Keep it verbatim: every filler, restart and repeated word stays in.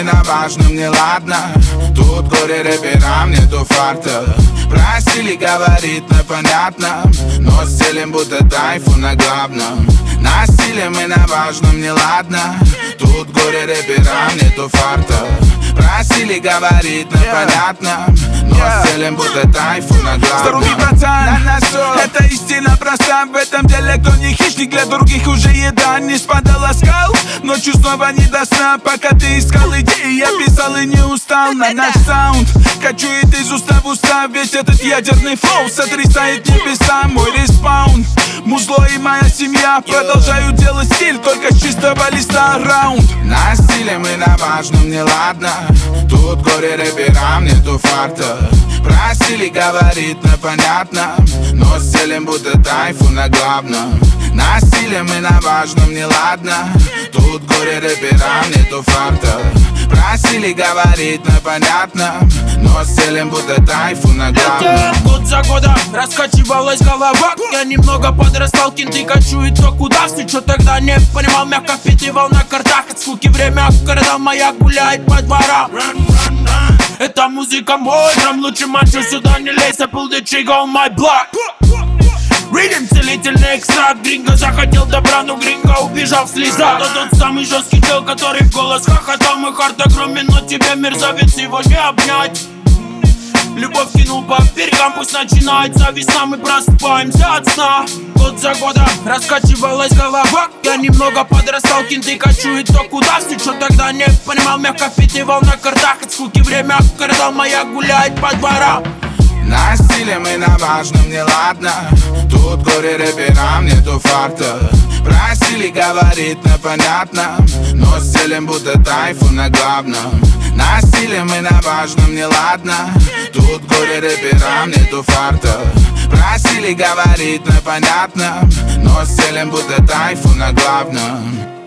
мы на важном неладно. Тут горе рэперам нету фарта. Просили говорить на понятном, но стелим будто тайфу на главном. Насилие мы на важном неладно. Тут горе рэперам нету фарта. Просили говорить на yeah. понятном, но yeah. стелим будто тайфу на главном. Здоровый братан, это истина проста. В этом деле кто не хищник, для других уже еда. Не спадала скал, ночью снова не до сна. Пока ты искал идеи, я писал и не устал. На наш саунд качует из уста в уста. Весь этот ядерный флоу сотрясает небеса. Мой респаун, музло и моя семья продолжают делать стиль, только с чистого листа раунд. Насилие мы на важном неладно. Тут горе рэперам нету фарта. Просили говорить на понятном, но стелим будто тайфу на главном. Насилие мы на важном неладно. Тут горе рэперам нету фарта. Просили говорить на понятном, но стелим будто тайфу на главном. Год за годом раскачивалась голова. Я немного подрастал, кинты качует то куда. Все, что тогда не понимал, мягко впитывал на картах. От скуки время, когда моя гуляет по дворам. Это музыка мой драм, лучше мачо сюда не лезь. I pull the trigger on my block. Ридим целительный экстракт. Гринго захотел добра, но гринго убежал в слезах. Это тот самый жесткий чел, который в голос хохотал. Мой хард огромен, но тебе, мерзавец, его не обнять. Любовь кинул по берегам, пусть начинается весна. Мы просыпаемся от сна. Год за годом раскачивалась голова. Я немного подрастал, кинты качует то куда. Все, что тогда не понимал, мягко впитывал на картах. От скуки время, когда моя гуляет по дворам. Насилие мы на важном неладно. Тут горе рэперам нету фарта. Просили говорить на понятном, но стелим будто тайфу на главном. Насилие мы на важном неладно. Тут горе рэперам нету фарта. Просили говорить на понятном, но стелим будто тайфу на главном.